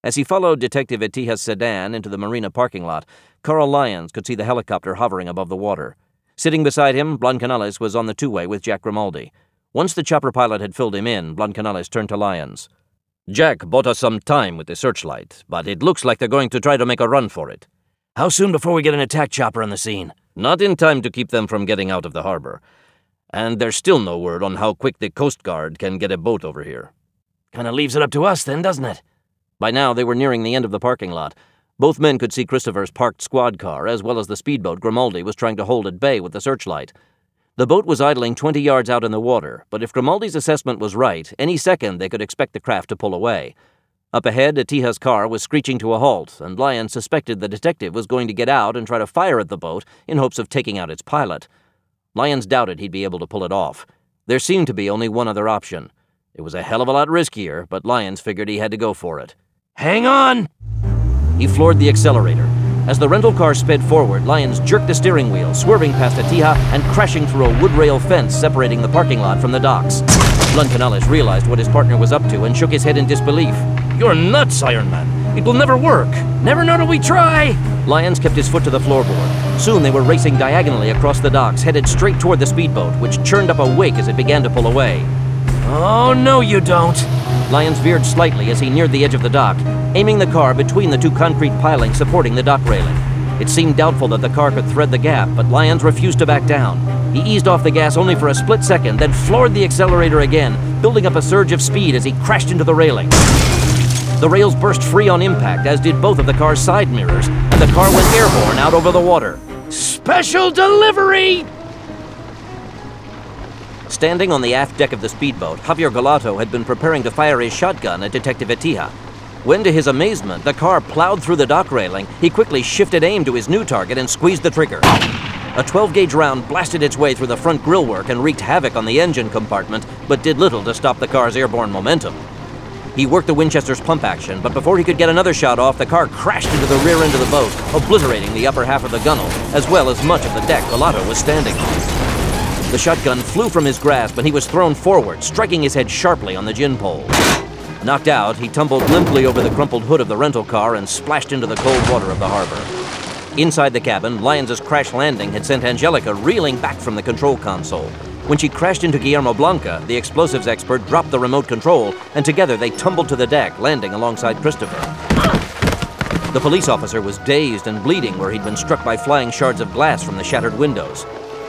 As he followed Detective Etija's sedan into the marina parking lot, Carl Lyons could see the helicopter hovering above the water. Sitting beside him, Blancanales was on the two-way with Jack Grimaldi. Once the chopper pilot had filled him in, Blancanales turned to Lyons. "Jack bought us some time with the searchlight, but it looks like they're going to try to make a run for it." "How soon before we get an attack chopper on the scene?" "Not in time to keep them from getting out of the harbor. And there's still no word on how quick the Coast Guard can get a boat over here." "Kinda leaves it up to us then, doesn't it?" By now, they were nearing the end of the parking lot. Both men could see Christopher's parked squad car, as well as the speedboat Grimaldi was trying to hold at bay with the searchlight. The boat was idling 20 yards out in the water, but if Grimaldi's assessment was right, any second they could expect the craft to pull away. Up ahead, Etija's car was screeching to a halt, and Lyons suspected the detective was going to get out and try to fire at the boat in hopes of taking out its pilot. Lyons doubted he'd be able to pull it off. There seemed to be only one other option. It was a hell of a lot riskier, but Lyons figured he had to go for it. "Hang on!" He floored the accelerator. As the rental car sped forward, Lyons jerked the steering wheel, swerving past Etija and crashing through a wood rail fence separating the parking lot from the docks. Blancanales realized what his partner was up to and shook his head in disbelief. "You're nuts, Iron Man. It will never work. Never know till we try." Lyons kept his foot to the floorboard. Soon they were racing diagonally across the docks, headed straight toward the speedboat, which churned up a wake as it began to pull away. "Oh, no you don't." Lyons veered slightly as he neared the edge of the dock, aiming the car between the two concrete pilings supporting the dock railing. It seemed doubtful that the car could thread the gap, but Lyons refused to back down. He eased off the gas only for a split second, then floored the accelerator again, building up a surge of speed as he crashed into the railing. The rails burst free on impact, as did both of the car's side mirrors, and the car went airborne out over the water. "Special delivery!" Standing on the aft deck of the speedboat, Javier Galato had been preparing to fire his shotgun at Detective Etija. When, to his amazement, the car plowed through the dock railing, he quickly shifted aim to his new target and squeezed the trigger. A 12-gauge round blasted its way through the front grillwork and wreaked havoc on the engine compartment, but did little to stop the car's airborne momentum. He worked the Winchester's pump action, but before he could get another shot off, the car crashed into the rear end of the boat, obliterating the upper half of the gunnel, as well as much of the deck Galato was standing on. The shotgun flew from his grasp and he was thrown forward, striking his head sharply on the gin pole. Knocked out, he tumbled limply over the crumpled hood of the rental car and splashed into the cold water of the harbor. Inside the cabin, Lyons' crash landing had sent Angelica reeling back from the control console. When she crashed into Guillermo Blanca, the explosives expert dropped the remote control, and together they tumbled to the deck, landing alongside Christopher. The police officer was dazed and bleeding where he'd been struck by flying shards of glass from the shattered windows.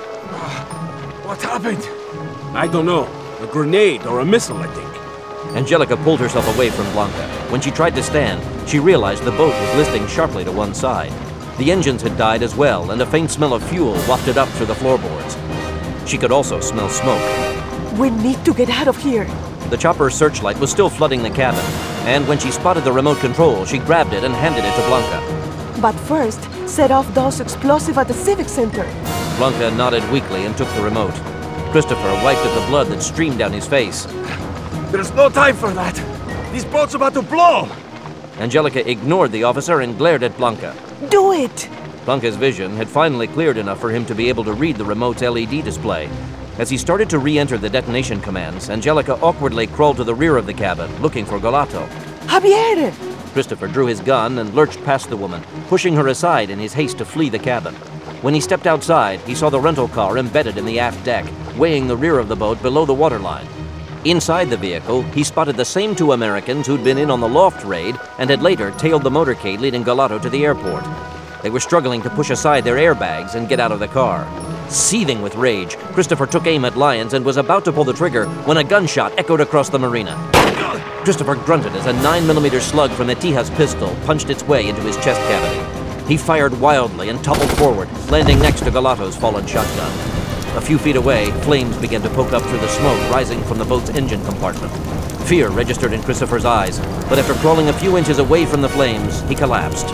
What happened? I don't know. A grenade or a missile, I think. Angelica pulled herself away from Blanca. When she tried to stand, she realized the boat was listing sharply to one side. The engines had died as well, and a faint smell of fuel wafted up through the floorboards. She could also smell smoke. "We need to get out of here." The chopper's searchlight was still flooding the cabin, and when she spotted the remote control, she grabbed it and handed it to Blanca. "But first, set off those explosives at the Civic Center." Blanca nodded weakly and took the remote. Christopher wiped at the blood that streamed down his face. There's no time for that. This boat's about to blow. Angelica ignored the officer and glared at Blanca. "Do it!" Blanca's vision had finally cleared enough for him to be able to read the remote's LED display. As he started to re-enter the detonation commands, Angelica awkwardly crawled to the rear of the cabin, looking for Galato. "Javier!" Christopher drew his gun and lurched past the woman, pushing her aside in his haste to flee the cabin. When he stepped outside, he saw the rental car embedded in the aft deck, weighing the rear of the boat below the waterline. Inside the vehicle, he spotted the same two Americans who'd been in on the loft raid and had later tailed the motorcade leading Galato to the airport. They were struggling to push aside their airbags and get out of the car. Seething with rage, Christopher took aim at Lyons and was about to pull the trigger when a gunshot echoed across the marina. Christopher grunted as a 9mm slug from Etija's pistol punched its way into his chest cavity. He fired wildly and toppled forward, landing next to Galato's fallen shotgun. A few feet away, flames began to poke up through the smoke rising from the boat's engine compartment. Fear registered in Christopher's eyes, but after crawling a few inches away from the flames, he collapsed.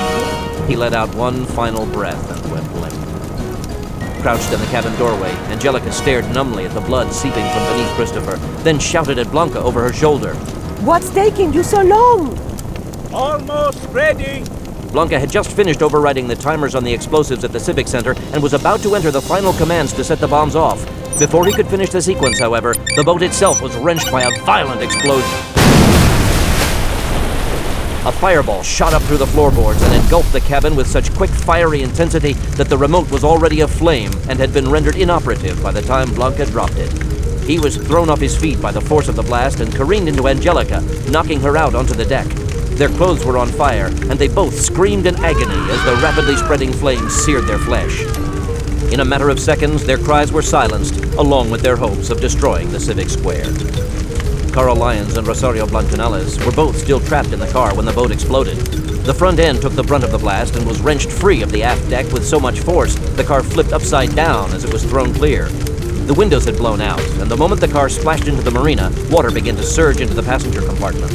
He let out one final breath and went limp. Crouched in the cabin doorway, Angelica stared numbly at the blood seeping from beneath Christopher, then shouted at Blanca over her shoulder. "What's taking you so long?" Almost ready. Blanca had just finished overriding the timers on the explosives at the Civic Center and was about to enter the final commands to set the bombs off. Before he could finish the sequence, however, the boat itself was wrenched by a violent explosion. A fireball shot up through the floorboards and engulfed the cabin with such quick, fiery intensity that the remote was already aflame and had been rendered inoperative by the time Blanca dropped it. He was thrown off his feet by the force of the blast and careened into Angelica, knocking her out onto the deck. Their clothes were on fire, and they both screamed in agony as the rapidly spreading flames seared their flesh. In a matter of seconds, their cries were silenced, along with their hopes of destroying the Civic Square. Carl Lyons and Rosario Blancanales were both still trapped in the car when the boat exploded. The front end took the brunt of the blast and was wrenched free of the aft deck with so much force the car flipped upside down as it was thrown clear. The windows had blown out, and the moment the car splashed into the marina, water began to surge into the passenger compartment.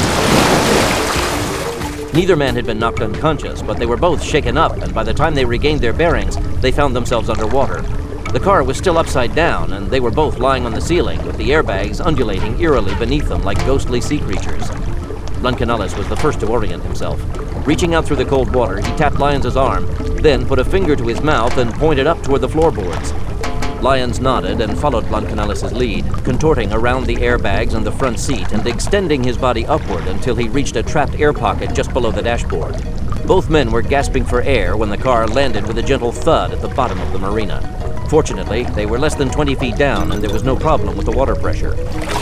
Neither man had been knocked unconscious, but they were both shaken up, and by the time they regained their bearings, they found themselves underwater. The car was still upside down, and they were both lying on the ceiling, with the airbags undulating eerily beneath them like ghostly sea creatures. Blancanales was the first to orient himself. Reaching out through the cold water, he tapped Lyons' arm, then put a finger to his mouth and pointed up toward the floorboards. Lyons nodded and followed Blancanales' lead, contorting around the airbags and the front seat and extending his body upward until he reached a trapped air pocket just below the dashboard. Both men were gasping for air when the car landed with a gentle thud at the bottom of the marina. Fortunately, they were less than 20 feet down and there was no problem with the water pressure.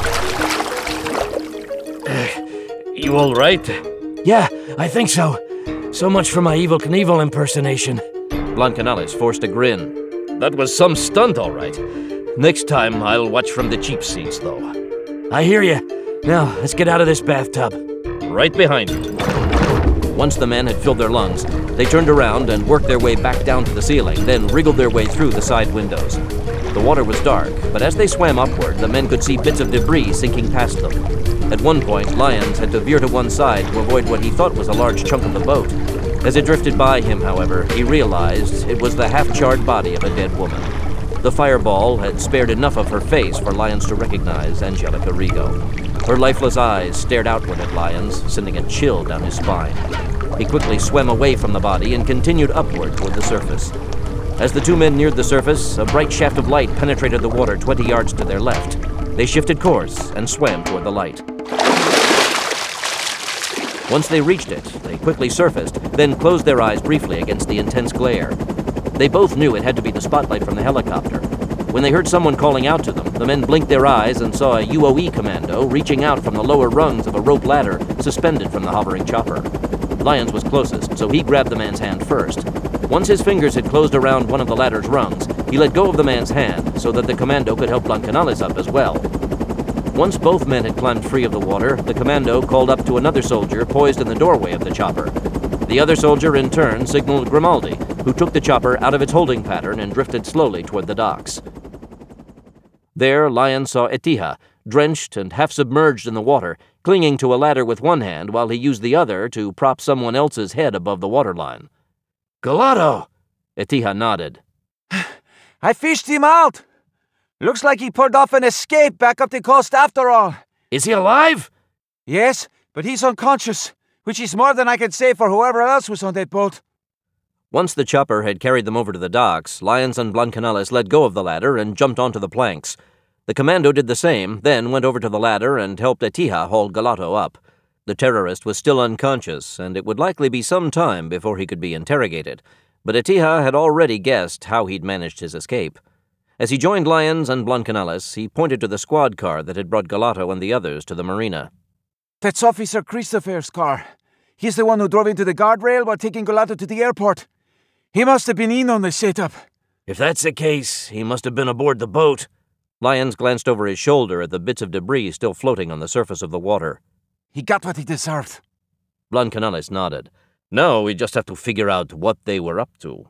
You all right? Yeah, I think so. So much for my Evel Knievel impersonation. Blancanales forced a grin. That was some stunt, all right. Next time, I'll watch from the cheap seats, though. I hear you. Now, let's get out of this bathtub. Right behind you. Once the men had filled their lungs, they turned around and worked their way back down to the ceiling, then wriggled their way through the side windows. The water was dark, but as they swam upward, the men could see bits of debris sinking past them. At one point, Lyons had to veer to one side to avoid what he thought was a large chunk of the boat. As it drifted by him, however, he realized it was the half-charred body of a dead woman. The fireball had spared enough of her face for Lyons to recognize Angelica Rigo. Her lifeless eyes stared outward at Lyons, sending a chill down his spine. He quickly swam away from the body and continued upward toward the surface. As the two men neared the surface, a bright shaft of light penetrated the water 20 yards to their left. They shifted course and swam toward the light. Once they reached it, they quickly surfaced, then closed their eyes briefly against the intense glare. They both knew it had to be the spotlight from the helicopter. When they heard someone calling out to them, the men blinked their eyes and saw a UOE commando reaching out from the lower rungs of a rope ladder suspended from the hovering chopper. Lyons was closest, so he grabbed the man's hand first. Once his fingers had closed around one of the ladder's rungs, he let go of the man's hand so that the commando could help Blancanales up as well. Once both men had climbed free of the water, the commando called up to another soldier poised in the doorway of the chopper. The other soldier, in turn, signaled Grimaldi, who took the chopper out of its holding pattern and drifted slowly toward the docks. There, Lyons saw Etija, drenched and half-submerged in the water, clinging to a ladder with one hand while he used the other to prop someone else's head above the waterline. Galato! Etija nodded. I fished him out! Looks like he pulled off an escape back up the coast after all. Is he alive? Yes, but he's unconscious, which is more than I can say for whoever else was on that boat. Once the chopper had carried them over to the docks, Lyons and Blancanales let go of the ladder and jumped onto the planks. The commando did the same, then went over to the ladder and helped Etija haul Galato up. The terrorist was still unconscious, and it would likely be some time before he could be interrogated, but Etija had already guessed how he'd managed his escape. As he joined Lyons and Blancanales, he pointed to the squad car that had brought Galato and the others to the marina. That's Officer Christopher's car. He's the one who drove into the guardrail while taking Galato to the airport. He must have been in on the setup. If that's the case, he must have been aboard the boat. Lyons glanced over his shoulder at the bits of debris still floating on the surface of the water. He got what he deserved. Blancanales nodded. Now we just have to figure out what they were up to.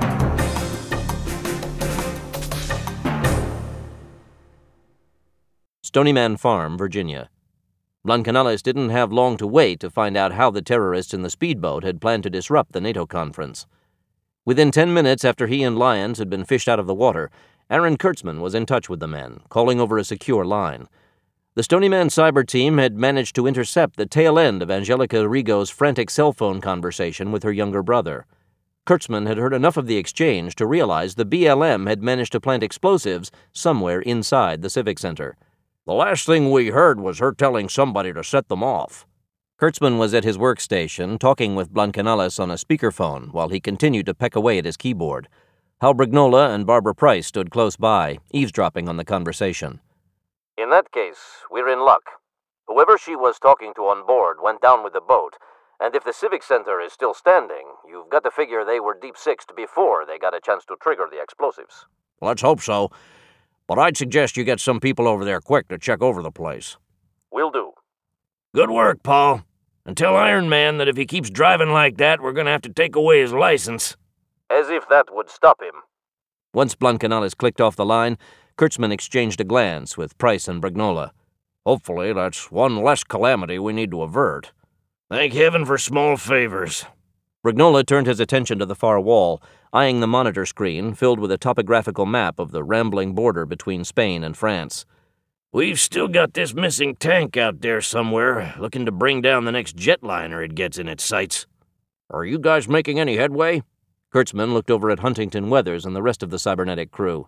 Stonyman Farm, Virginia. Blancanales didn't have long to wait to find out how the terrorists in the speedboat had planned to disrupt the NATO conference. Within 10 minutes after he and Lyons had been fished out of the water, Aaron Kurtzman was in touch with the men, calling over a secure line. The Stonyman cyber team had managed to intercept the tail end of Angelica Rigo's frantic cell phone conversation with her younger brother. Kurtzman had heard enough of the exchange to realize the BLM had managed to plant explosives somewhere inside the Civic Center. The last thing we heard was her telling somebody to set them off. Kurtzman was at his workstation, talking with Blancanales on a speakerphone while he continued to peck away at his keyboard. Hal Brignola and Barbara Price stood close by, eavesdropping on the conversation. In that case, we're in luck. Whoever she was talking to on board went down with the boat, and if the Civic Center is still standing, you've got to figure they were deep-sixed before they got a chance to trigger the explosives. Let's hope so. But I'd suggest you get some people over there quick to check over the place. Will do. Good work, Paul. And tell Iron Man that if he keeps driving like that, we're going to have to take away his license. As if that would stop him. Once Blancanales clicked off the line, Kurtzman exchanged a glance with Price and Brignola. Hopefully that's one less calamity we need to avert. Thank heaven for small favors. Brignola turned his attention to the far wall, eyeing the monitor screen filled with a topographical map of the rambling border between Spain and France. We've still got this missing tank out there somewhere, looking to bring down the next jetliner it gets in its sights. Are you guys making any headway? Kurtzman looked over at Huntington Weathers and the rest of the cybernetic crew.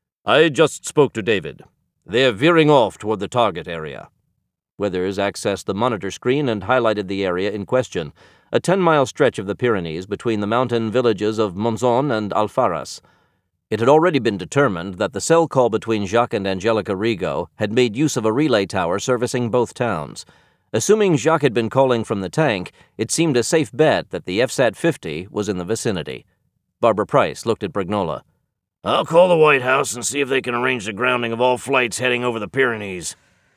I just spoke to David. They're veering off toward the target area. Weathers accessed the monitor screen and highlighted the area in question, a 10-mile stretch of the Pyrenees between the mountain villages of Monzon and Alfaras. It had already been determined that the cell call between Jacques and Angelica Rigo had made use of a relay tower servicing both towns. Assuming Jacques had been calling from the tank, it seemed a safe bet that the FSAT-50 was in the vicinity. Barbara Price looked at Brignola. I'll call the White House and see if they can arrange the grounding of all flights heading over the Pyrenees.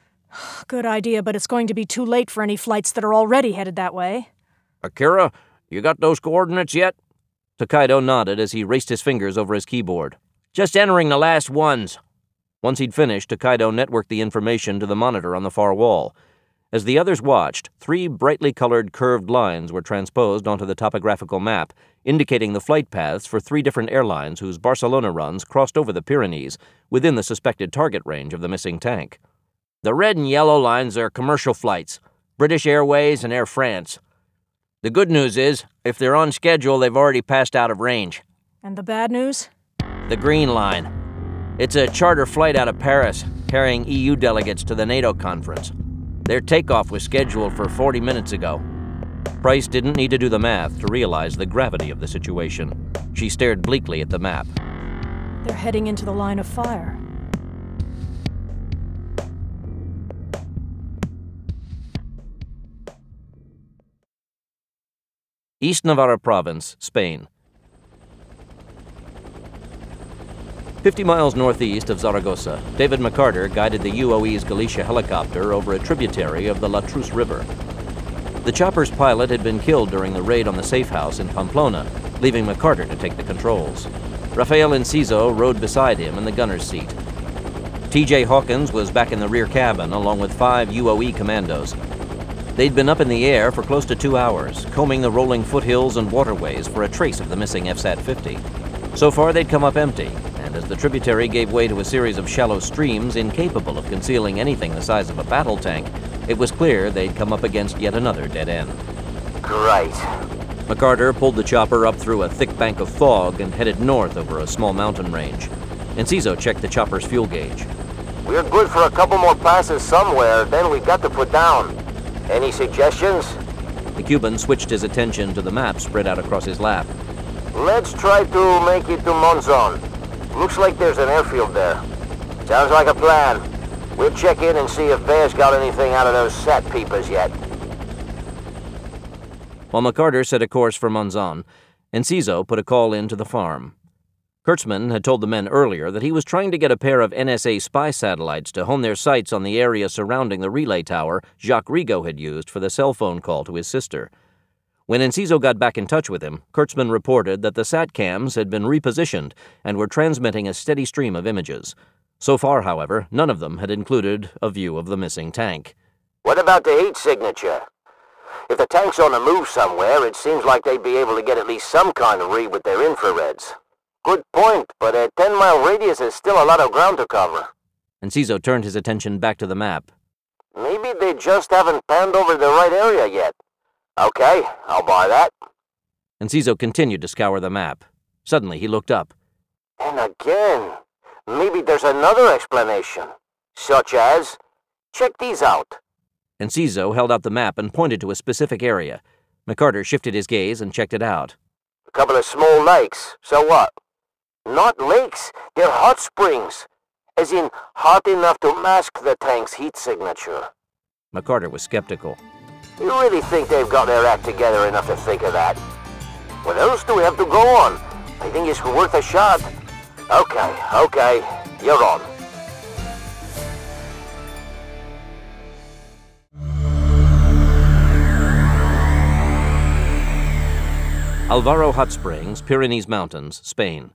Good idea, but it's going to be too late for any flights that are already headed that way. Akira, you got those coordinates yet? Tokaido nodded as he raced his fingers over his keyboard. Just entering the last ones. Once he'd finished, Tokaido networked the information to the monitor on the far wall. As the others watched, 3 brightly colored curved lines were transposed onto the topographical map, indicating the flight paths for 3 different airlines whose Barcelona runs crossed over the Pyrenees within the suspected target range of the missing tank. The red and yellow lines are commercial flights, British Airways and Air France. The good news is, if they're on schedule, they've already passed out of range. And the bad news? The green line. It's a charter flight out of Paris, carrying EU delegates to the NATO conference. Their takeoff was scheduled for 40 minutes ago. Price didn't need to do the math to realize the gravity of the situation. She stared bleakly at the map. They're heading into the line of fire. East Navarra Province, Spain. 50 miles northeast of Zaragoza, David McCarter guided the UOE's Galicia helicopter over a tributary of the La Trousse River. The chopper's pilot had been killed during the raid on the safe house in Pamplona, leaving McCarter to take the controls. Rafael Enciso rode beside him in the gunner's seat. T.J. Hawkins was back in the rear cabin along with 5 UOE commandos. They'd been up in the air for close to 2 hours, combing the rolling foothills and waterways for a trace of the missing FSAT-50. So far, they'd come up empty, and as the tributary gave way to a series of shallow streams incapable of concealing anything the size of a battle tank, it was clear they'd come up against yet another dead end. Great. McCarter pulled the chopper up through a thick bank of fog and headed north over a small mountain range. Enciso checked the chopper's fuel gauge. We're good for a couple more passes somewhere, then we've got to put down. Any suggestions? The Cuban switched his attention to the map spread out across his lap. Let's try to make it to Monzon. Looks like there's an airfield there. Sounds like a plan. We'll check in and see if Bear's got anything out of those sat peepers yet. While McCarter set a course for Monzon, Enciso put a call in to the farm. Kurtzman had told the men earlier that he was trying to get a pair of NSA spy satellites to hone their sights on the area surrounding the relay tower Jacques Rigo had used for the cell phone call to his sister. When Enciso got back in touch with him, Kurtzman reported that the SATCAMs had been repositioned and were transmitting a steady stream of images. So far, however, none of them had included a view of the missing tank. What about the heat signature? If the tank's on the move somewhere, it seems like they'd be able to get at least some kind of read with their infrareds. Good point, but a 10-mile radius is still a lot of ground to cover. Enciso turned his attention back to the map. Maybe they just haven't panned over the right area yet. Okay, I'll buy that. Enciso continued to scour the map. Suddenly, he looked up. And again, maybe there's another explanation. Such as, check these out. Enciso held out the map and pointed to a specific area. McCarter shifted his gaze and checked it out. A couple of small lakes, so what? Not lakes, they're hot springs. As in, hot enough to mask the tank's heat signature. McCarter was skeptical. You really think they've got their act together enough to think of that? What else do we have to go on? I think it's worth a shot. Okay, you're on. Alvaro Hot Springs, Pyrenees Mountains, Spain.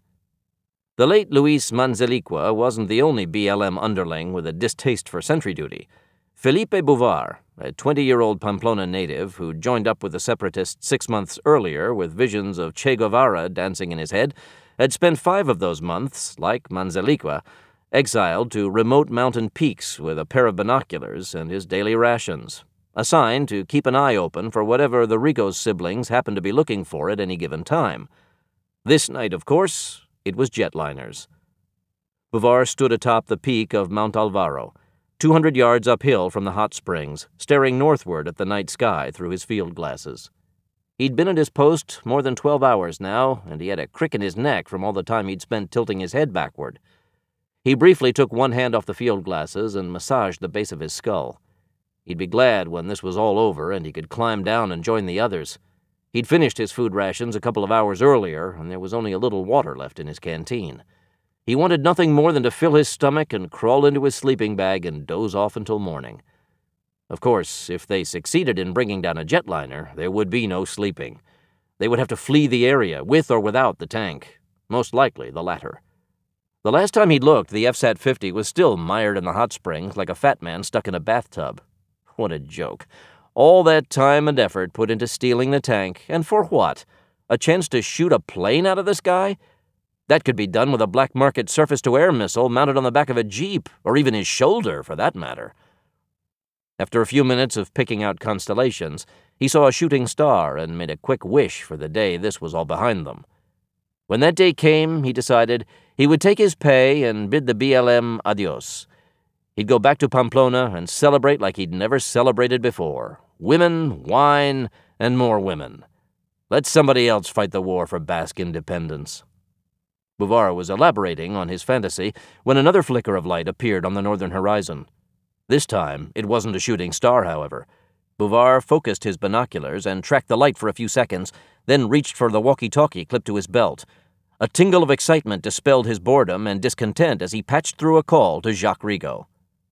The late Luis Manzaliqua wasn't the only BLM underling with a distaste for sentry duty. Felipe Bouvard, a 20-year-old Pamplona native who joined up with the separatists 6 months earlier with visions of Che Guevara dancing in his head, had spent 5 of those months, like Manzaliqua, exiled to remote mountain peaks with a pair of binoculars and his daily rations, a sign to keep an eye open for whatever the Rico's siblings happened to be looking for at any given time. This night, of course, it was jetliners. Bouvard stood atop the peak of Mount Alvaro, 200 yards uphill from the hot springs, staring northward at the night sky through his field glasses. He'd been at his post more than 12 hours now, and he had a crick in his neck from all the time he'd spent tilting his head backward. He briefly took one hand off the field glasses and massaged the base of his skull. He'd be glad when this was all over and he could climb down and join the others. He'd finished his food rations a couple of hours earlier, and there was only a little water left in his canteen. He wanted nothing more than to fill his stomach and crawl into his sleeping bag and doze off until morning. Of course, if they succeeded in bringing down a jetliner, there would be no sleeping. They would have to flee the area, with or without the tank. Most likely the latter. The last time he'd looked, the FSAT-50 was still mired in the hot springs like a fat man stuck in a bathtub. What a joke. All that time and effort put into stealing the tank, and for what? A chance to shoot a plane out of the sky? That could be done with a black market surface-to-air missile mounted on the back of a jeep, or even his shoulder, for that matter. After a few minutes of picking out constellations, he saw a shooting star and made a quick wish for the day this was all behind them. When that day came, he decided he would take his pay and bid the BLM adios. He'd go back to Pamplona and celebrate like he'd never celebrated before. Women, wine, and more women. Let somebody else fight the war for Basque independence. Bouvard was elaborating on his fantasy when another flicker of light appeared on the northern horizon. This time, it wasn't a shooting star, however. Bouvard focused his binoculars and tracked the light for a few seconds, then reached for the walkie-talkie clipped to his belt. A tingle of excitement dispelled his boredom and discontent as he patched through a call to Jacques Rigaud.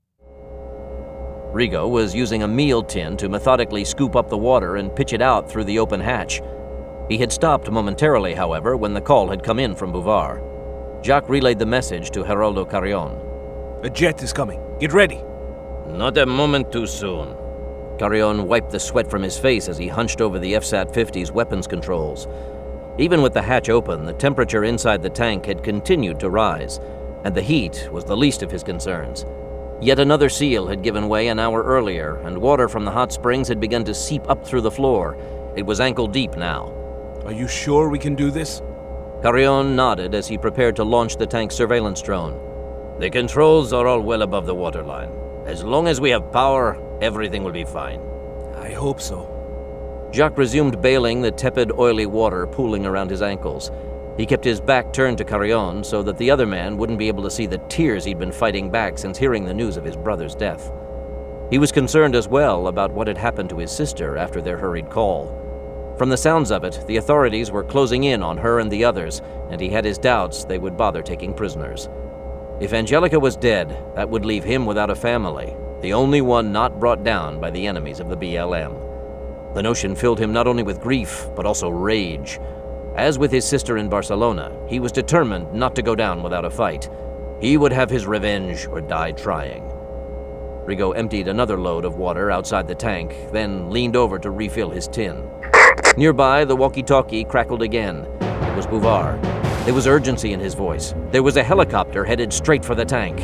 Rigaud was using a meal tin to methodically scoop up the water and pitch it out through the open hatch. He had stopped momentarily, however, when the call had come in from Bouvard. Jacques relayed the message to Geraldo Carrion. A jet is coming. Get ready. Not a moment too soon. Carrion wiped the sweat from his face as he hunched over the FSAT-50's weapons controls. Even with the hatch open, the temperature inside the tank had continued to rise, and the heat was the least of his concerns. Yet another seal had given way an hour earlier, and water from the hot springs had begun to seep up through the floor. It was ankle deep now. Are you sure we can do this? Carrion nodded as he prepared to launch the tank's surveillance drone. The controls are all well above the waterline. As long as we have power, everything will be fine. I hope so. Jacques resumed bailing the tepid, oily water pooling around his ankles. He kept his back turned to Carrion so that the other man wouldn't be able to see the tears he'd been fighting back since hearing the news of his brother's death. He was concerned as well about what had happened to his sister after their hurried call. From the sounds of it, the authorities were closing in on her and the others, and he had his doubts they would bother taking prisoners. If Angelica was dead, that would leave him without a family, the only one not brought down by the enemies of the BLM. The notion filled him not only with grief, but also rage. As with his sister in Barcelona, he was determined not to go down without a fight. He would have his revenge or die trying. Rigaud emptied another load of water outside the tank, then leaned over to refill his tin. Nearby, the walkie-talkie crackled again. It was Bouvard. There was urgency in his voice. There was a helicopter headed straight for the tank.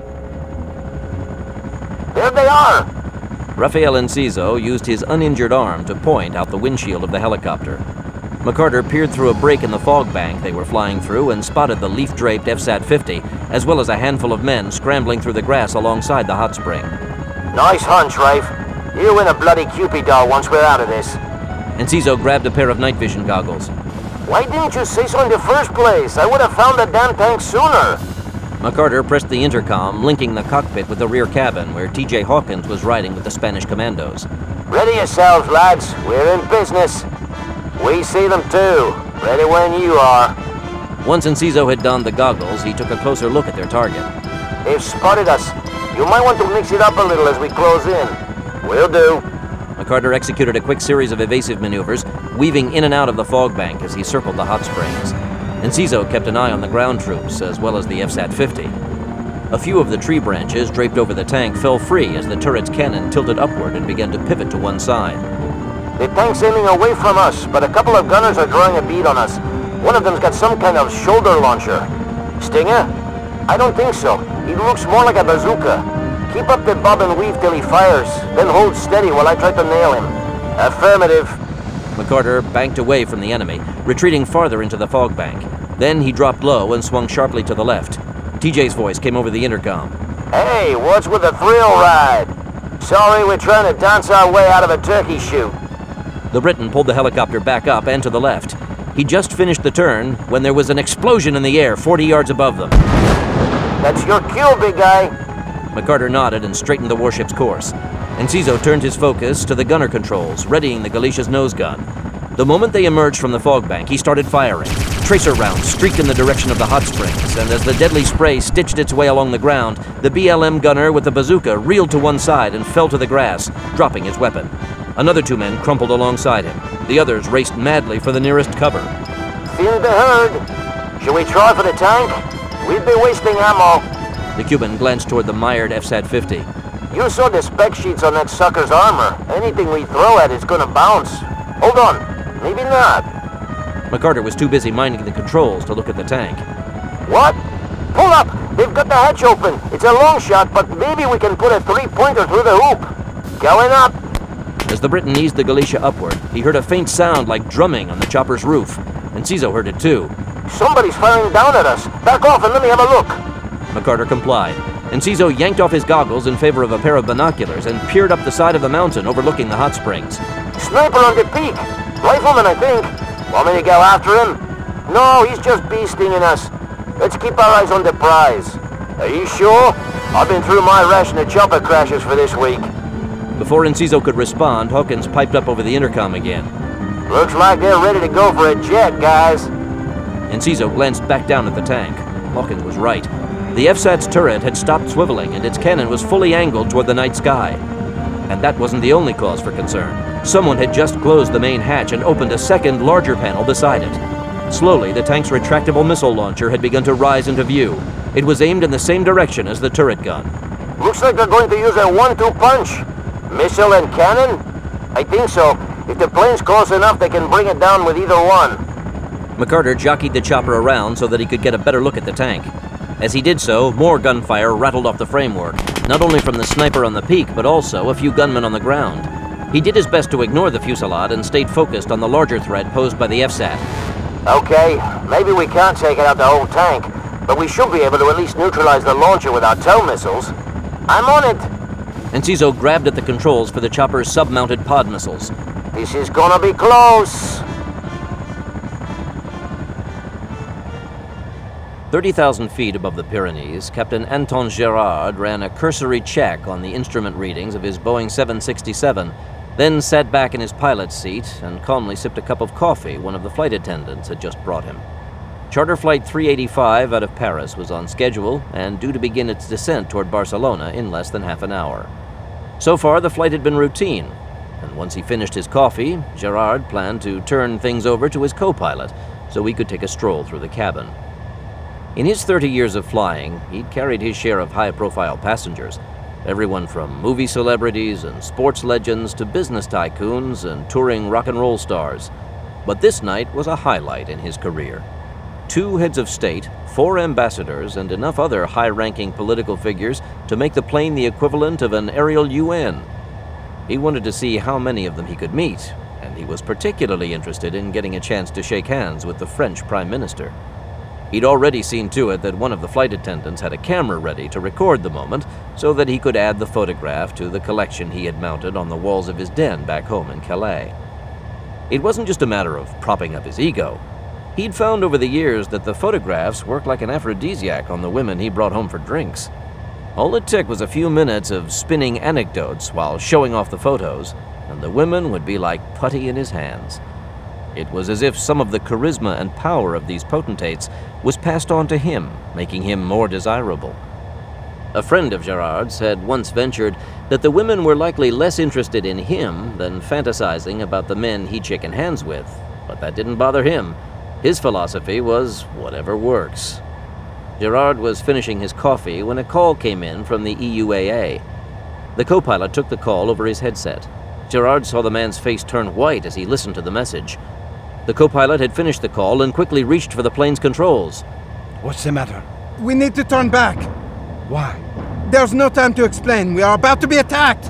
There they are! Rafael Enciso used his uninjured arm to point out the windshield of the helicopter. McCarter peered through a break in the fog bank they were flying through and spotted the leaf-draped FSAT-50, as well as a handful of men scrambling through the grass alongside the hot spring. Nice hunch, Rafe. You win a bloody Cupid doll once we're out of this. Enciso grabbed a pair of night vision goggles. Why didn't you say so in the first place? I would have found the damn tank sooner. McCarter pressed the intercom, linking the cockpit with the rear cabin, where T.J. Hawkins was riding with the Spanish commandos. Ready yourselves, lads. We're in business. We see them too. Ready when you are. Once Enciso had donned the goggles, he took a closer look at their target. They've spotted us. You might want to mix it up a little as we close in. Will do. McCarter executed a quick series of evasive maneuvers, weaving in and out of the fog bank as he circled the hot springs. Enciso kept an eye on the ground troops, as well as the FSAT-50. A few of the tree branches draped over the tank fell free as the turret's cannon tilted upward and began to pivot to one side. The tank's aiming away from us, but a couple of gunners are drawing a bead on us. One of them's got some kind of shoulder launcher. Stinger? I don't think so. He looks more like a bazooka. Keep up the bob and weave till he fires, then hold steady while I try to nail him. Affirmative. McCarter banked away from the enemy, retreating farther into the fog bank. Then he dropped low and swung sharply to the left. TJ's voice came over the intercom. Hey, what's with the thrill ride? Sorry, we're trying to dance our way out of a turkey shoot. The Briton pulled the helicopter back up and to the left. He just finished the turn when there was an explosion in the air 40 yards above them. That's your cue, big guy. McCarter nodded and straightened the warship's course. Enciso turned his focus to the gunner controls, readying the Galicia's nose gun. The moment they emerged from the fog bank, he started firing. Tracer rounds streaked in the direction of the hot springs, and as the deadly spray stitched its way along the ground, the BLM gunner with the bazooka reeled to one side and fell to the grass, dropping his weapon. Another two men crumpled alongside him. The others raced madly for the nearest cover. Thin the herd. Shall we try for the tank? We'd be wasting ammo. The Cuban glanced toward the mired FSAT-50. You saw the spec sheets on that sucker's armor. Anything we throw at it's gonna bounce. Hold on. Maybe not. McCarter was too busy minding the controls to look at the tank. What? Pull up! They've got the hatch open. It's a long shot, but maybe we can put a three-pointer through the hoop. Going up. As the Briton eased the Galicia upward, he heard a faint sound like drumming on the chopper's roof. Enciso heard it too. Somebody's firing down at us. Back off and let me have a look. McCarter complied. Enciso yanked off his goggles in favor of a pair of binoculars and peered up the side of the mountain overlooking the hot springs. Sniper on the peak. Rifleman, I think. Want me to go after him? No, he's just bee-stinging us. Let's keep our eyes on the prize. Are you sure? I've been through my ration of chopper crashes for this week. Before Enciso could respond, Hawkins piped up over the intercom again. Looks like they're ready to go for a jet, guys. Enciso glanced back down at the tank. Hawkins was right. The FSAT's turret had stopped swiveling and its cannon was fully angled toward the night sky. And that wasn't the only cause for concern. Someone had just closed the main hatch and opened a second, larger panel beside it. Slowly, the tank's retractable missile launcher had begun to rise into view. It was aimed in the same direction as the turret gun. Looks like they're going to use a 1-2 punch. Missile and cannon? I think so. If the plane's close enough, they can bring it down with either one. McCarter jockeyed the chopper around so that he could get a better look at the tank. As he did so, more gunfire rattled off the framework, not only from the sniper on the peak, but also a few gunmen on the ground. He did his best to ignore the fusillade and stayed focused on the larger threat posed by the FSAT. Okay, maybe we can't take out the whole tank, but we should be able to at least neutralize the launcher with our tow missiles. I'm on it. Enciso grabbed at the controls for the chopper's sub-mounted pod missiles. This is gonna be close. 30,000 feet above the Pyrenees, Captain Anton Gerard ran a cursory check on the instrument readings of his Boeing 767, then sat back in his pilot's seat and calmly sipped a cup of coffee one of the flight attendants had just brought him. Charter Flight 385 out of Paris was on schedule and due to begin its descent toward Barcelona in less than half an hour. So far, the flight had been routine, and once he finished his coffee, Gerard planned to turn things over to his co-pilot so he could take a stroll through the cabin. In his 30 years of flying, he'd carried his share of high-profile passengers, everyone from movie celebrities and sports legends to business tycoons and touring rock and roll stars. But this night was a highlight in his career. 2 heads of state, 4 ambassadors, and enough other high-ranking political figures to make the plane the equivalent of an aerial UN. He wanted to see how many of them he could meet, and he was particularly interested in getting a chance to shake hands with the French Prime Minister. He'd already seen to it that one of the flight attendants had a camera ready to record the moment so that he could add the photograph to the collection he had mounted on the walls of his den back home in Calais. It wasn't just a matter of propping up his ego. He'd found over the years that the photographs worked like an aphrodisiac on the women he brought home for drinks. All it took was a few minutes of spinning anecdotes while showing off the photos, and the women would be like putty in his hands. It was as if some of the charisma and power of these potentates was passed on to him, making him more desirable. A friend of Gerard's had once ventured that the women were likely less interested in him than fantasizing about the men he'd shaken hands with, but that didn't bother him. His philosophy was whatever works. Gerard was finishing his coffee when a call came in from the EUAA. The co-pilot took the call over his headset. Gerard saw the man's face turn white as he listened to the message. The co-pilot had finished the call and quickly reached for the plane's controls. What's the matter? We need to turn back. Why? There's no time to explain. We are about to be attacked.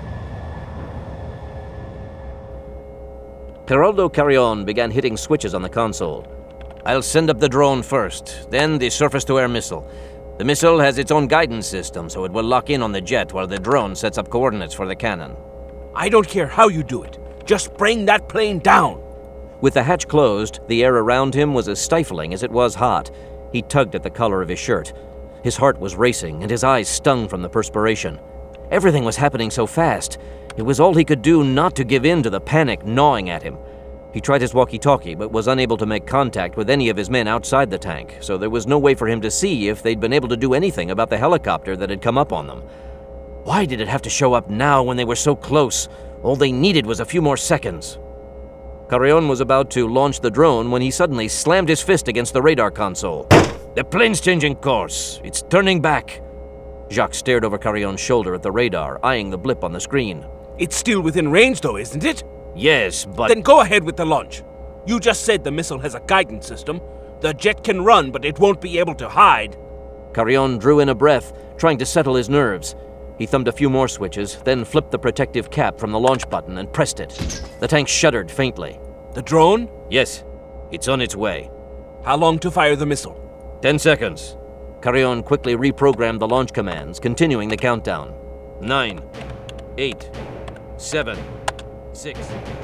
Geraldo Carrion began hitting switches on the console. I'll send up the drone first, then the surface-to-air missile. The missile has its own guidance system, so it will lock in on the jet while the drone sets up coordinates for the cannon. I don't care how you do it. Just bring that plane down. With the hatch closed, the air around him was as stifling as it was hot. He tugged at the collar of his shirt. His heart was racing, and his eyes stung from the perspiration. Everything was happening so fast. It was all he could do not to give in to the panic gnawing at him. He tried his walkie-talkie, but was unable to make contact with any of his men outside the tank, so there was no way for him to see if they'd been able to do anything about the helicopter that had come up on them. Why did it have to show up now when they were so close? All they needed was a few more seconds. Carrion was about to launch the drone when he suddenly slammed his fist against the radar console. The plane's changing course. It's turning back. Jacques stared over Carrion's shoulder at the radar, eyeing the blip on the screen. It's still within range, though, isn't it? Yes, but... Then go ahead with the launch. You just said the missile has a guidance system. The jet can run, but it won't be able to hide. Carrion drew in a breath, trying to settle his nerves. He thumbed a few more switches, then flipped the protective cap from the launch button and pressed it. The tank shuddered faintly. The drone? Yes, it's on its way. How long to fire the missile? 10 seconds. Carrion quickly reprogrammed the launch commands, continuing the countdown. 9, 8, 7, 6...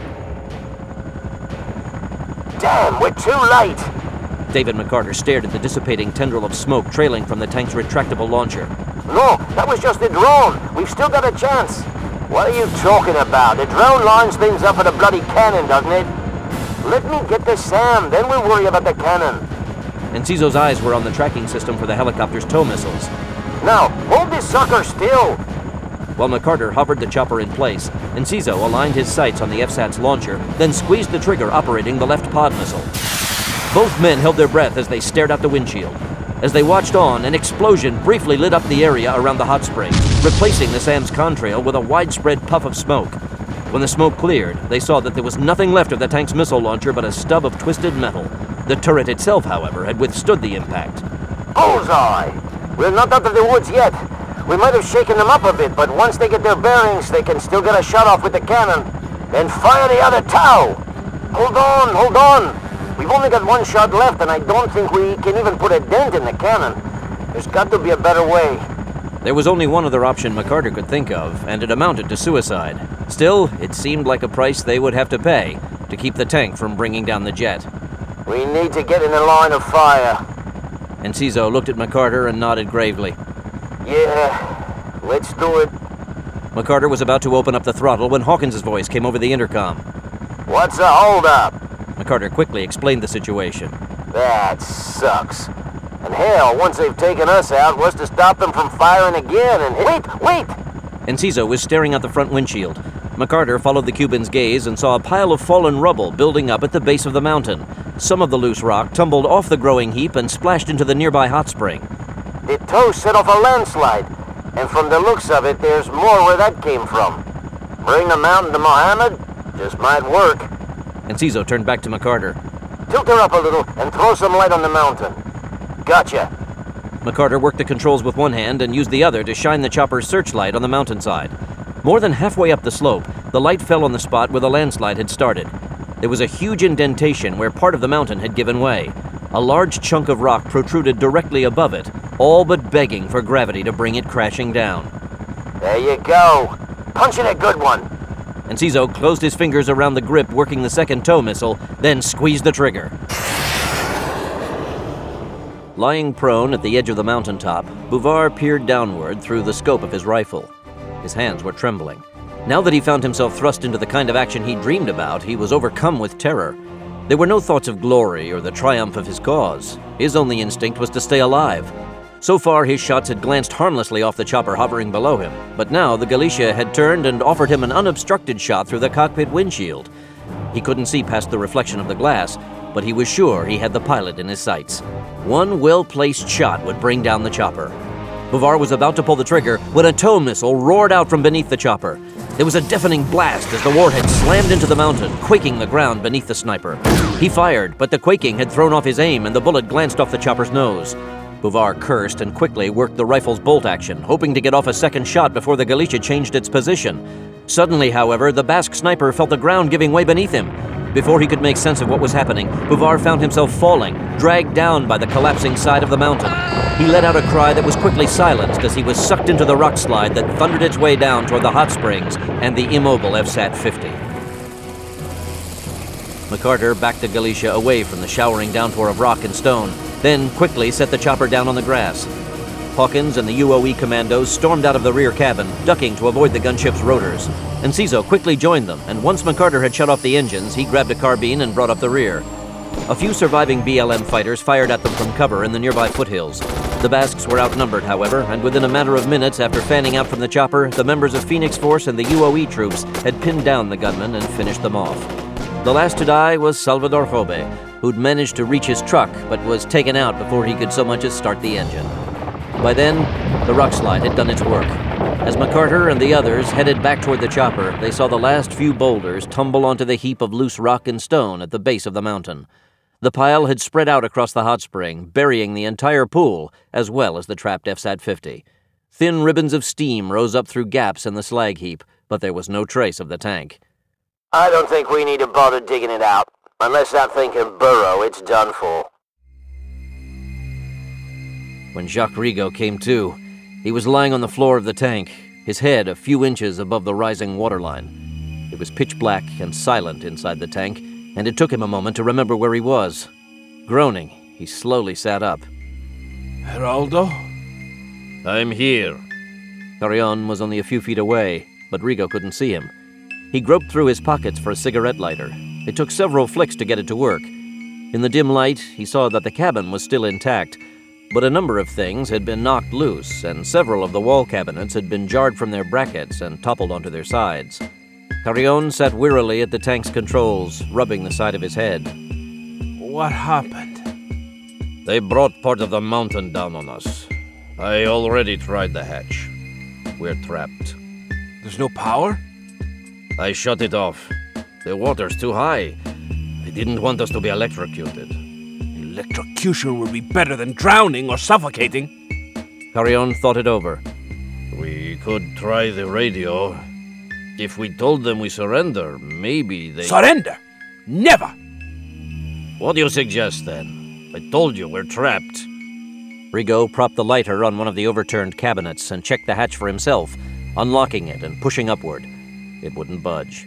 Damn, we're too late! David McCarter stared at the dissipating tendril of smoke trailing from the tank's retractable launcher. No, that was just the drone. We've still got a chance. What are you talking about? The drone lines things up for the bloody cannon, doesn't it? Let me get the SAM, then we'll worry about the cannon. Enciso's eyes were on the tracking system for the helicopter's tow missiles. Now, hold this sucker still! While McCarter hovered the chopper in place, Enciso aligned his sights on the FSAT's launcher, then squeezed the trigger operating the left pod missile. Both men held their breath as they stared out the windshield. As they watched on, an explosion briefly lit up the area around the hot springs, replacing the SAM's contrail with a widespread puff of smoke. When the smoke cleared, they saw that there was nothing left of the tank's missile launcher but a stub of twisted metal. The turret itself, however, had withstood the impact. Bullseye! We're not out of the woods yet. We might have shaken them up a bit, but once they get their bearings, they can still get a shot off with the cannon. Then fire the other tow! Hold on, hold on! We've only got one shot left, and I don't think we can even put a dent in the cannon. There's got to be a better way. There was only one other option McCarter could think of, and it amounted to suicide. Still, it seemed like a price they would have to pay to keep the tank from bringing down the jet. We need to get in the line of fire. Enciso looked at McCarter and nodded gravely. Yeah, let's do it. McCarter was about to open up the throttle when Hawkins' voice came over the intercom. What's the holdup? McCarter quickly explained the situation. That sucks. And hell, once they've taken us out, what's to stop them from firing again and... Wait! Enciso was staring out the front windshield. McCarter followed the Cuban's gaze and saw a pile of fallen rubble building up at the base of the mountain. Some of the loose rock tumbled off the growing heap and splashed into the nearby hot spring. The tow set off a landslide, and from the looks of it, there's more where that came from. Bring the mountain to Mohammed? Just might work. Enciso turned back to McCarter. Tilt her up a little and throw some light on the mountain. Gotcha. McCarter worked the controls with one hand and used the other to shine the chopper's searchlight on the mountainside. More than halfway up the slope, the light fell on the spot where the landslide had started. There was a huge indentation where part of the mountain had given way. A large chunk of rock protruded directly above it, all but begging for gravity to bring it crashing down. There you go. Punch it a good one. Enciso closed his fingers around the grip working the second tow missile, then squeezed the trigger. Lying prone at the edge of the mountaintop, Bouvard peered downward through the scope of his rifle. His hands were trembling. Now that he found himself thrust into the kind of action he dreamed about, he was overcome with terror. There were no thoughts of glory or the triumph of his cause. His only instinct was to stay alive. So far, his shots had glanced harmlessly off the chopper hovering below him, but now the Galicia had turned and offered him an unobstructed shot through the cockpit windshield. He couldn't see past the reflection of the glass, but he was sure he had the pilot in his sights. One well-placed shot would bring down the chopper. Bouvard was about to pull the trigger when a tow missile roared out from beneath the chopper. There was a deafening blast as the warhead slammed into the mountain, quaking the ground beneath the sniper. He fired, but the quaking had thrown off his aim and the bullet glanced off the chopper's nose. Bouvard cursed and quickly worked the rifle's bolt action, hoping to get off a second shot before the Galicia changed its position. Suddenly, however, the Basque sniper felt the ground giving way beneath him. Before he could make sense of what was happening, Bouvard found himself falling, dragged down by the collapsing side of the mountain. He let out a cry that was quickly silenced as he was sucked into the rock slide that thundered its way down toward the hot springs and the immobile FSAT-50. McCarter backed the Galicia away from the showering downpour of rock and stone, then quickly set the chopper down on the grass. Hawkins and the UOE commandos stormed out of the rear cabin, ducking to avoid the gunship's rotors. Enciso quickly joined them, and once McCarter had shut off the engines, he grabbed a carbine and brought up the rear. A few surviving BLM fighters fired at them from cover in the nearby foothills. The Basques were outnumbered, however, and within a matter of minutes after fanning out from the chopper, the members of Phoenix Force and the UOE troops had pinned down the gunmen and finished them off. The last to die was Salvador Jobe, who'd managed to reach his truck but was taken out before he could so much as start the engine. By then, the rock slide had done its work. As McCarter and the others headed back toward the chopper, they saw the last few boulders tumble onto the heap of loose rock and stone at the base of the mountain. The pile had spread out across the hot spring, burying the entire pool, as well as the trapped FSAT-50. Thin ribbons of steam rose up through gaps in the slag heap, but there was no trace of the tank. I don't think we need to bother digging it out. Unless that thing can burrow, it's done for. When Jacques Rigaud came to, he was lying on the floor of the tank, his head a few inches above the rising waterline. It was pitch black and silent inside the tank, and it took him a moment to remember where he was. Groaning, he slowly sat up. Geraldo? I'm here. Carrion was only a few feet away, but Rigaud couldn't see him. He groped through his pockets for a cigarette lighter. It took several flicks to get it to work. In the dim light, he saw that the cabin was still intact, but a number of things had been knocked loose, and several of the wall cabinets had been jarred from their brackets and toppled onto their sides. Carrion sat wearily at the tank's controls, rubbing the side of his head. What happened? They brought part of the mountain down on us. I already tried the hatch. We're trapped. There's no power? I shut it off. The water's too high. I didn't want us to be electrocuted. Electrocution would be better than drowning or suffocating. Carrion thought it over. We could try the radio. If we told them we surrender, maybe they... Surrender? Never! What do you suggest, then? I told you we're trapped. Rigaud propped the lighter on one of the overturned cabinets and checked the hatch for himself, unlocking it and pushing upward. It wouldn't budge.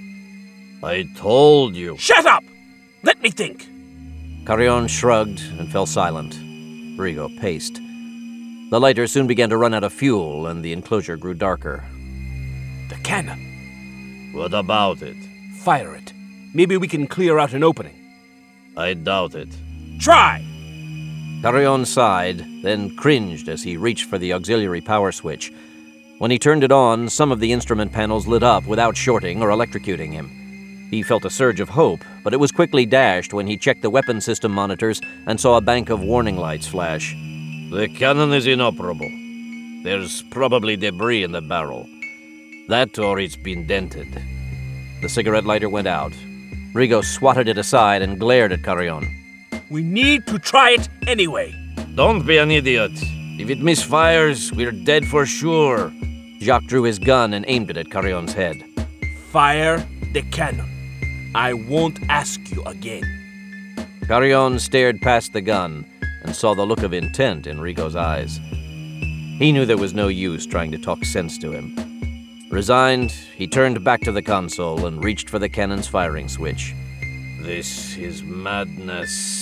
I told you. Shut up! Let me think. Carrion shrugged and fell silent. Rigaud paced. The lighter soon began to run out of fuel, and the enclosure grew darker. The cannon. What about it? Fire it. Maybe we can clear out an opening. I doubt it. Try! Carrion sighed, then cringed as he reached for the auxiliary power switch. When he turned it on, some of the instrument panels lit up without shorting or electrocuting him. He felt a surge of hope, but it was quickly dashed when he checked the weapon system monitors and saw a bank of warning lights flash. The cannon is inoperable. There's probably debris in the barrel. That or it's been dented. The cigarette lighter went out. Rigaud swatted it aside and glared at Carrion. We need to try it anyway. Don't be an idiot. If it misfires, we're dead for sure. Jacques drew his gun and aimed it at Carrion's head. Fire the cannon. I won't ask you again. Carrion stared past the gun and saw the look of intent in Rigo's eyes. He knew there was no use trying to talk sense to him. Resigned, he turned back to the console and reached for the cannon's firing switch. This is madness.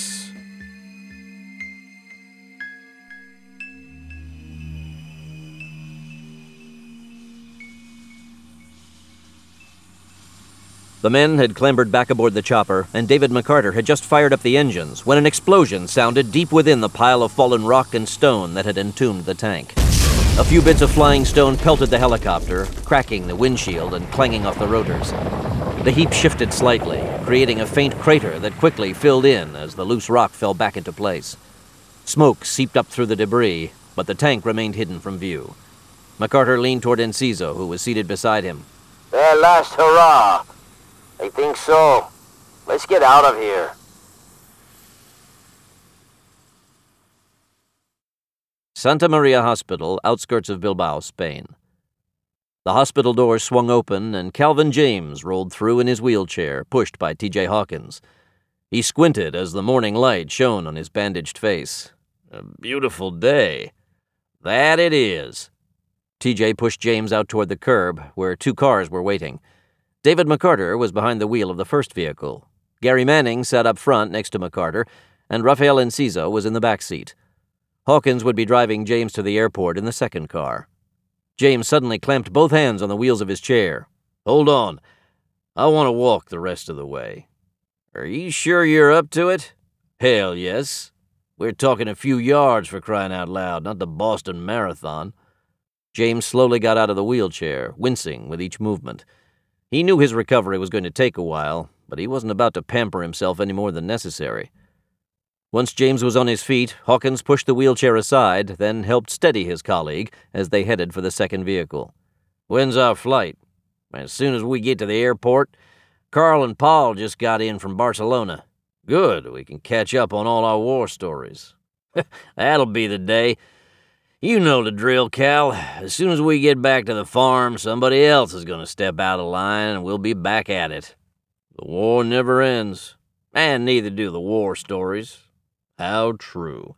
The men had clambered back aboard the chopper, and David McCarter had just fired up the engines when an explosion sounded deep within the pile of fallen rock and stone that had entombed the tank. A few bits of flying stone pelted the helicopter, cracking the windshield and clanging off the rotors. The heap shifted slightly, creating a faint crater that quickly filled in as the loose rock fell back into place. Smoke seeped up through the debris, but the tank remained hidden from view. McCarter leaned toward Enciso, who was seated beside him. Last hurrah! I think so. Let's get out of here. Santa Maria Hospital, outskirts of Bilbao, Spain. The hospital doors swung open, and Calvin James rolled through in his wheelchair, pushed by T.J. Hawkins. He squinted as the morning light shone on his bandaged face. A beautiful day. That it is. T.J. pushed James out toward the curb, where 2 cars were waiting. David McCarter was behind the wheel of the first vehicle. Gary Manning sat up front next to McCarter, and Rafael Enciso was in the back seat. Hawkins would be driving James to the airport in the second car. James suddenly clamped both hands on the wheels of his chair. Hold on. I want to walk the rest of the way. Are you sure you're up to it? Hell yes. We're talking a few yards, for crying out loud, not the Boston Marathon. James slowly got out of the wheelchair, wincing with each movement. He knew his recovery was going to take a while, but he wasn't about to pamper himself any more than necessary. Once James was on his feet, Hawkins pushed the wheelchair aside, then helped steady his colleague as they headed for the second vehicle. When's our flight? As soon as we get to the airport. Carl and Paul just got in from Barcelona. Good, we can catch up on all our war stories. That'll be the day. You know the drill, Cal. As soon as we get back to the farm, somebody else is going to step out of line and we'll be back at it. The war never ends. And neither do the war stories. How true.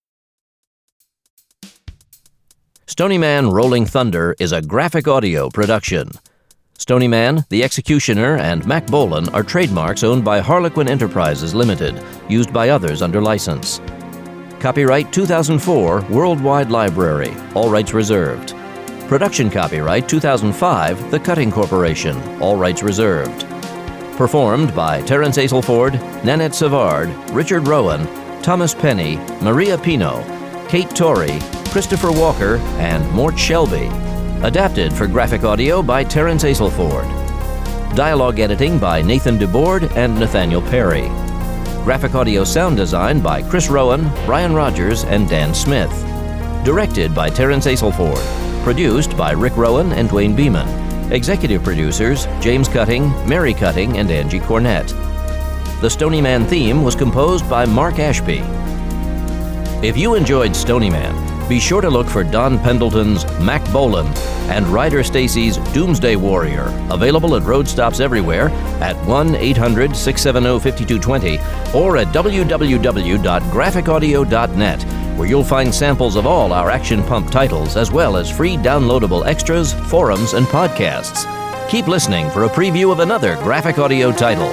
Stony Man Rolling Thunder is a graphic audio production. Stony Man, The Executioner, and Mac Bolan are trademarks owned by Harlequin Enterprises Limited, used by others under license. Copyright 2004, Worldwide Library, all rights reserved. Production copyright 2005, The Cutting Corporation, all rights reserved. Performed by Terence Aselford, Nanette Savard, Richard Rowan, Thomas Penny, Maria Pino, Kate Torrey, Christopher Walker, and Mort Shelby. Adapted for graphic audio by Terence Aselford. Dialogue editing by Nathan DeBoard and Nathaniel Perry. Graphic audio sound design by Chris Rowan, Brian Rogers, and Dan Smith. Directed by Terence Aselford. Produced by Rick Rowan and Dwayne Beeman. Executive producers James Cutting, Mary Cutting, and Angie Cornett. The Stony Man theme was composed by Mark Ashby. If you enjoyed Stony Man, be sure to look for Don Pendleton's Mac Bolan and Ryder Stacy's Doomsday Warrior, available at road stops everywhere at 1-800-670-5220 or at www.graphicaudio.net, where you'll find samples of all our Action Pump titles as well as free downloadable extras, forums, and podcasts. Keep listening for a preview of another graphic audio title.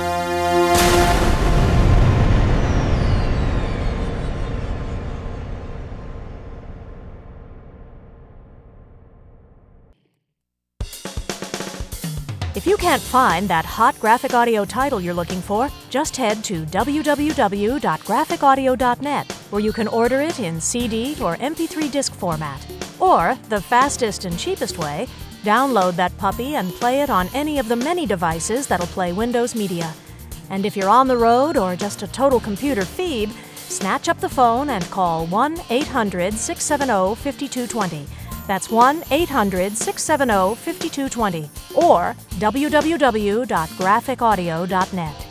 If you can't find that hot graphic audio title you're looking for, just head to www.graphicaudio.net, where you can order it in CD or MP3 disc format. Or, the fastest and cheapest way, download that puppy and play it on any of the many devices that'll play Windows Media. And if you're on the road or just a total computer phoebe, snatch up the phone and call 1-800-670-5220. That's 1-800-670-5220 or www.graphicaudio.net.